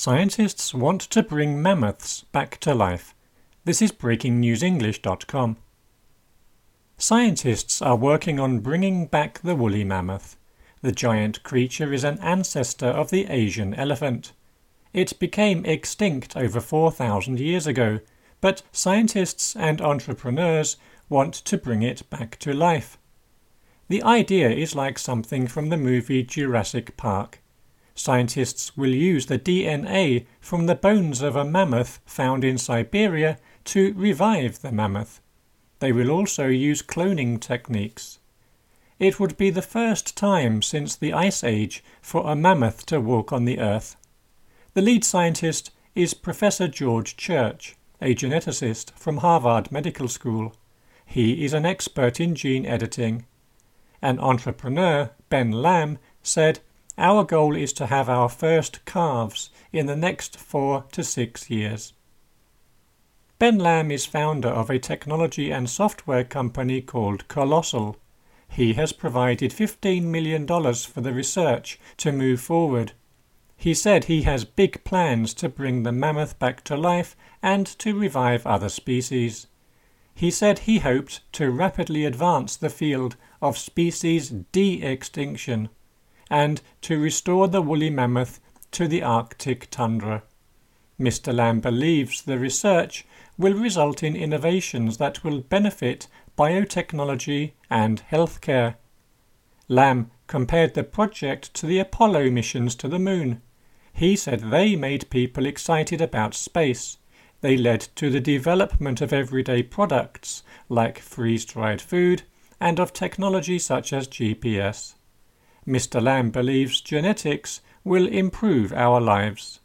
Scientists want to bring mammoths back to life. This is breakingnewsenglish.com. Scientists are working on bringing back the woolly mammoth. The giant creature is an ancestor of the Asian elephant. It became extinct over 4,000 years ago, but scientists and entrepreneurs want to bring it back to life. The idea is like something from the movie Jurassic Park. Scientists will use the DNA from the bones of a mammoth found in Siberia to revive the mammoth. They will also use cloning techniques. It would be the first time since the Ice Age for a mammoth to walk on the Earth. The lead scientist is Professor George Church, a geneticist from Harvard Medical School. He is an expert in gene editing. An entrepreneur, Ben Lamb, said, "Our goal is to have our first calves in the next 4 to 6 years." Ben Lamb is founder of a technology and software company called Colossal. He has provided $15 million for the research to move forward. He said he has big plans to bring the mammoth back to life and to revive other species. He said he hoped to rapidly advance the field of species de-extinction and to restore the woolly mammoth to the Arctic tundra. Mr. Lamb believes the research will result in innovations that will benefit biotechnology and healthcare. Lamb compared the project to the Apollo missions to the moon. He said they made people excited about space. They led to the development of everyday products like freeze-dried food and of technology such as GPS. Mr. Lamb believes genetics will improve our lives.